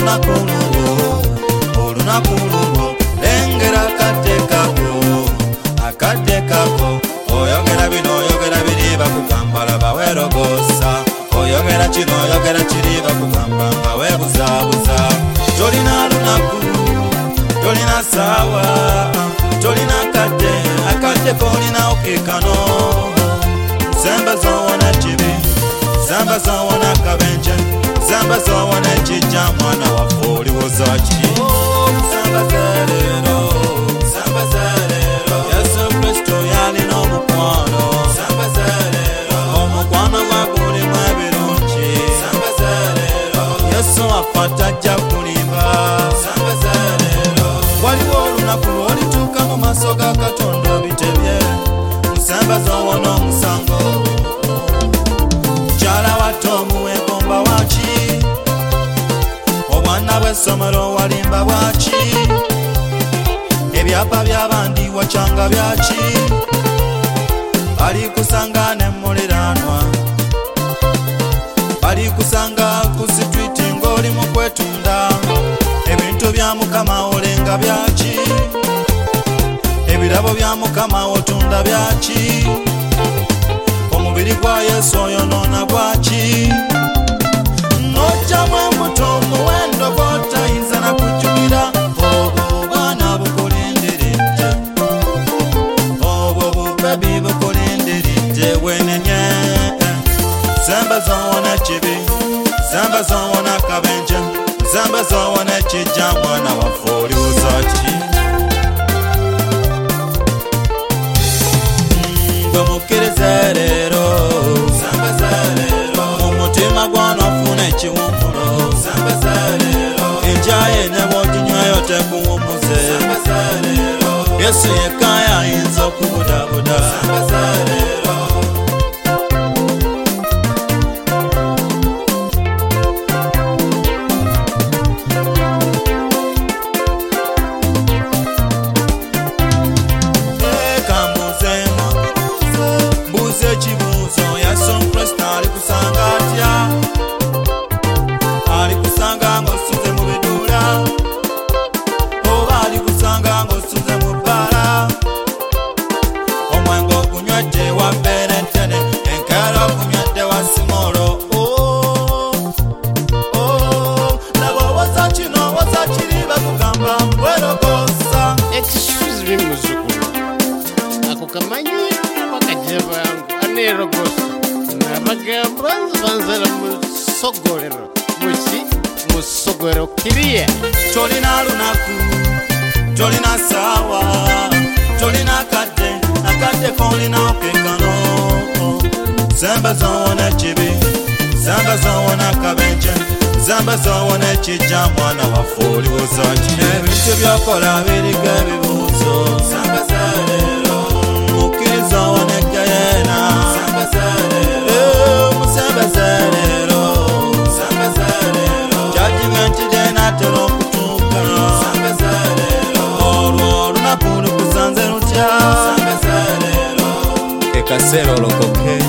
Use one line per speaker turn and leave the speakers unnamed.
olunaku lulwo lengera akadde kako oyogera bino oyogera biri bakugamba laba weerogosa oyogera kino oyogera kiri bakugamba nga weebuzaabuza tolina lunaku tolina saawa tolina akadde koolina okekano zamba zowona kibi zamba zowona kabenje zamba zowona ekijja mwana waffe oliwoza ki zamba zaleero Yesu Kristo yalina omukwano omukwano gwa gulimu ebirungi Yesu afa tajja kulimba waliwo olunaku lw'olituuka mu maaso ga Katonda obitebye nsamba zowona omusango mukyala wato omuwegomba waki obwana bw'essomero walimba bwaki ebyapa by'abandi wakyanga byaki balikusanga ne muliranwa balikusanga ku sitwiti ng'oli mu kwetunda ebintu bya Mukama olenga byaki ebirabo bya Mukama otunda byaki omubiri gwa Yesu oyonoona gwaki n'ojjamu embuto omuwendo gw'otayinza na kujjukira obwana bukulindiridde obwo bubebi bukulindiridde wenenye zamba zowona kibi zamba zowona kabenje zamba zowona ekijja mwana waffe oliwoza ki gwe mukkirize leero mumutima gwana ofuna ekiwummulo enjaye ne bw'oginywayo tekuwummuze Yesu yekka yayinza okubudabuda ekibuuzo Yesu Kristo alikusanga atya alikusanga ng'osuze mu biduula oba alikusanga ng'osuze mu bbala omwenge ogunywedde wa Benetene enkeera ogunywedde wa Simolo laba owoza kino owoza kiri bakugamba weerogosa
Excuse me muzukulu ako kamanyi bakajeba anerogosa nabagamba banzala musogolero kiriye
tolina lunaku tolina saawa tolina akadde koolina okekano zamba zowona kibi zamba zowona kabenje zamba zowona ekijja mwana waffe oliwoza ki ebintu byokola biriko ebibuuzo mukkiriza owoneka yeena musembezeleero judgment day natera okutuuka olwo olunaku lukusanze lutya ekaseera olokoke